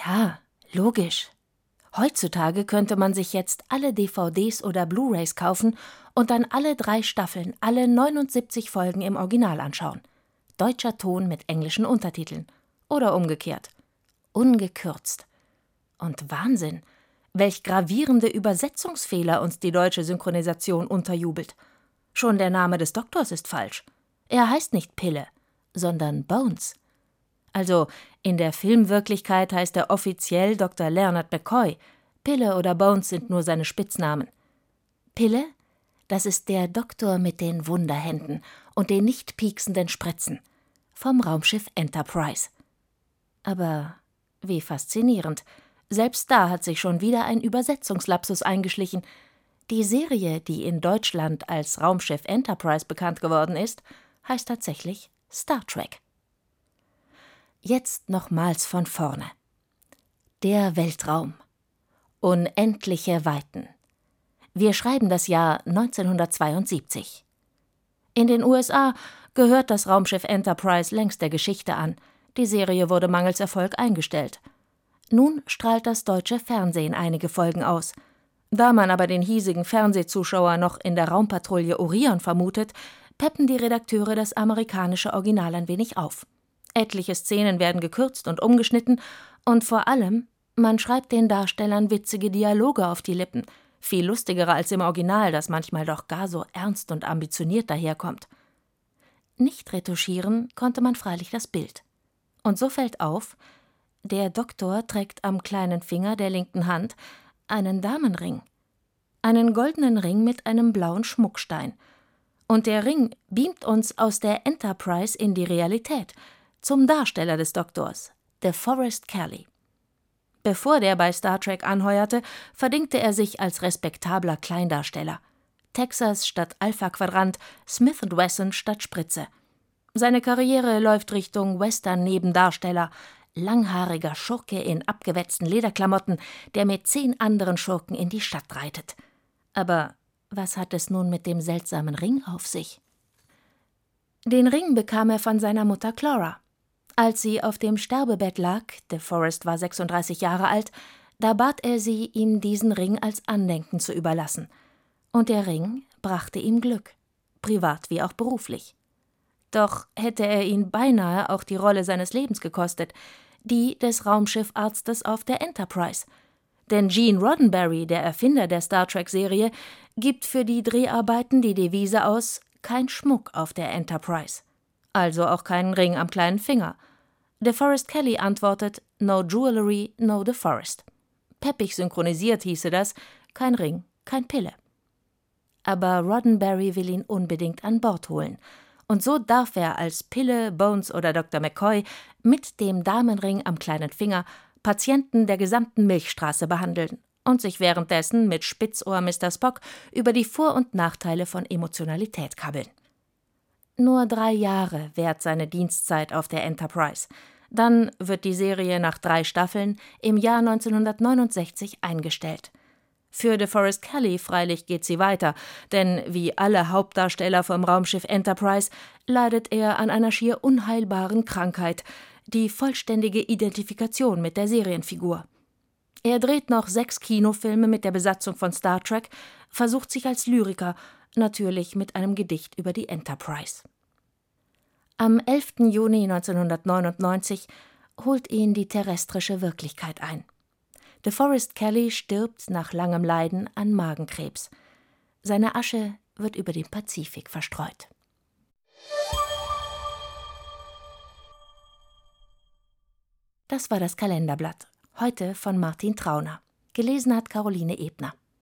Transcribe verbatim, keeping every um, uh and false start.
Ja, logisch. Heutzutage könnte man sich jetzt alle D V Ds oder Blu-rays kaufen und dann alle drei Staffeln, alle neunundsiebzig Folgen im Original anschauen. Deutscher Ton mit englischen Untertiteln. Oder umgekehrt. Ungekürzt. Und Wahnsinn, welch gravierende Übersetzungsfehler uns die deutsche Synchronisation unterjubelt. Schon der Name des Doktors ist falsch. Er heißt nicht Pille, sondern Bones. Also, in der Filmwirklichkeit heißt er offiziell Doktor Leonard McCoy. Pille oder Bones sind nur seine Spitznamen. Pille, das ist der Doktor mit den Wunderhänden und den nicht pieksenden Spritzen. Vom Raumschiff Enterprise. Aber wie faszinierend. Selbst da hat sich schon wieder ein Übersetzungslapsus eingeschlichen. Die Serie, die in Deutschland als Raumschiff Enterprise bekannt geworden ist, heißt tatsächlich Star Trek. Jetzt nochmals von vorne. Der Weltraum. Unendliche Weiten. Wir schreiben das Jahr neunzehnhundertzweiundsiebzig. In den U S A gehört das Raumschiff Enterprise längst der Geschichte an. Die Serie wurde mangels Erfolg eingestellt. Nun strahlt das deutsche Fernsehen einige Folgen aus. Da man aber den hiesigen Fernsehzuschauer noch in der Raumpatrouille Orion vermutet, peppen die Redakteure das amerikanische Original ein wenig auf. Etliche Szenen werden gekürzt und umgeschnitten und vor allem, man schreibt den Darstellern witzige Dialoge auf die Lippen, viel lustigere als im Original, das manchmal doch gar so ernst und ambitioniert daherkommt. Nicht retuschieren konnte man freilich das Bild. Und so fällt auf, der Doktor trägt am kleinen Finger der linken Hand einen Damenring. Einen goldenen Ring mit einem blauen Schmuckstein. Und der Ring beamt uns aus der Enterprise in die Realität, zum Darsteller des Doktors, DeForest Kelley. Bevor der bei Star Trek anheuerte, verdingte er sich als respektabler Kleindarsteller. Texas statt Alpha Quadrant, Smith und Wesson statt Spritze. Seine Karriere läuft Richtung Western-Nebendarsteller, langhaariger Schurke in abgewetzten Lederklamotten, der mit zehn anderen Schurken in die Stadt reitet. Aber was hat es nun mit dem seltsamen Ring auf sich? Den Ring bekam er von seiner Mutter Clara. Als sie auf dem Sterbebett lag, DeForest war sechsunddreißig Jahre alt, da bat er sie, ihm diesen Ring als Andenken zu überlassen. Und der Ring brachte ihm Glück, privat wie auch beruflich. Doch hätte er ihn beinahe auch die Rolle seines Lebens gekostet, die des Raumschiffarztes auf der Enterprise. Denn Gene Roddenberry, der Erfinder der Star Trek-Serie, gibt für die Dreharbeiten die Devise aus: kein Schmuck auf der Enterprise. Also auch keinen Ring am kleinen Finger. DeForest Kelley antwortet: No Jewelry, no DeForest. Peppig synchronisiert hieße das: kein Ring, kein Pille. Aber Roddenberry will ihn unbedingt an Bord holen. Und so darf er als Pille, Bones oder Doktor McCoy mit dem Damenring am kleinen Finger Patienten der gesamten Milchstraße behandeln und sich währenddessen mit Spitzohr Mister Spock über die Vor- und Nachteile von Emotionalität kabbeln. Nur drei Jahre währt seine Dienstzeit auf der Enterprise. Dann wird die Serie nach drei Staffeln im Jahr neunzehnhundertneunundsechzig eingestellt. Für DeForest Kelley freilich geht sie weiter, denn wie alle Hauptdarsteller vom Raumschiff Enterprise leidet er an einer schier unheilbaren Krankheit, die vollständige Identifikation mit der Serienfigur. Er dreht noch sechs Kinofilme mit der Besatzung von Star Trek, versucht sich als Lyriker, natürlich mit einem Gedicht über die Enterprise. Am elften Juni neunzehnhundertneunundneunzig holt ihn die terrestrische Wirklichkeit ein. DeForest Kelley stirbt nach langem Leiden an Magenkrebs. Seine Asche wird über den Pazifik verstreut. Das war das Kalenderblatt, heute von Martin Trauner. Gelesen hat Caroline Ebner.